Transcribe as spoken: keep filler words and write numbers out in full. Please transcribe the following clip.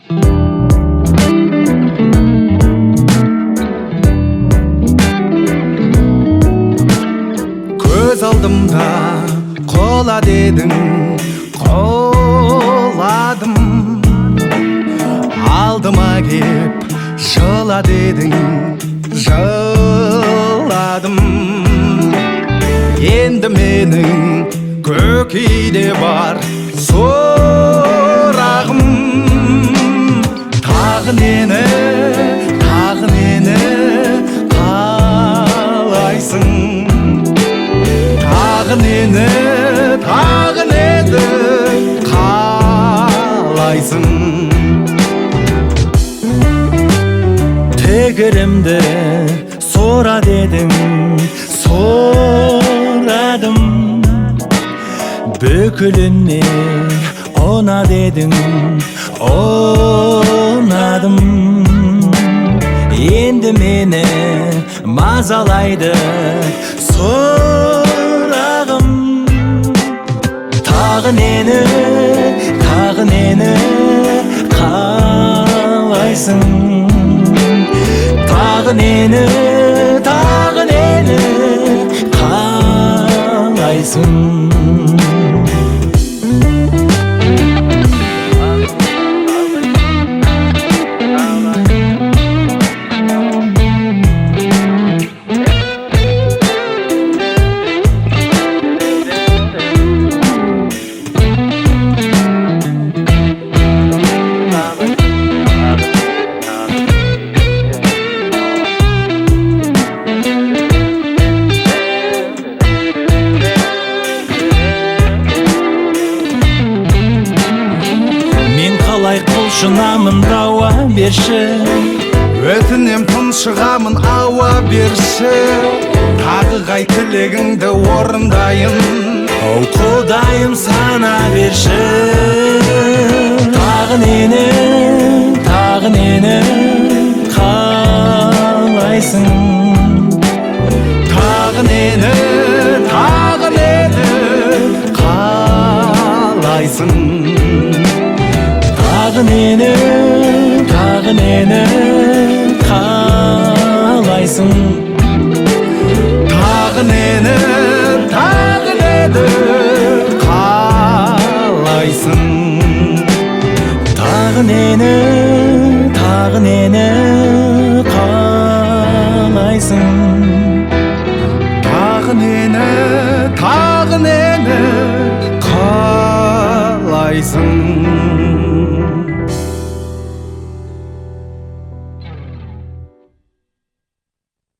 Көз алдымда қола дедің, қоладым. Алдыма кеп жыла дедің, жыладым. Енді менің көкейде бар сұрағым, тағы нені, тағы нені қалайсың? Тағы нені, тағы нені қалайсың? Тегірімді сора дедің, сорадым. Бүкіліне она дедің, онадым. Енді мені мазалайды сұрағым, тағы нені, тағы нені қалайсың? Тағы нені, тағы нені қалайсың? Құлшынамын, дауа берші, өтінем тұншығамын, ауа берші. Тағы қай тілегіңді орындайын, оу құдайым сана берші. Тағы нені, тағы нені қалайсың? тағы нені, тағы нені қалайсың? Тағы нені, тағы нені қалайсың? Тағы нені, тағы нені қалайсың? Тағы нені, тағы нені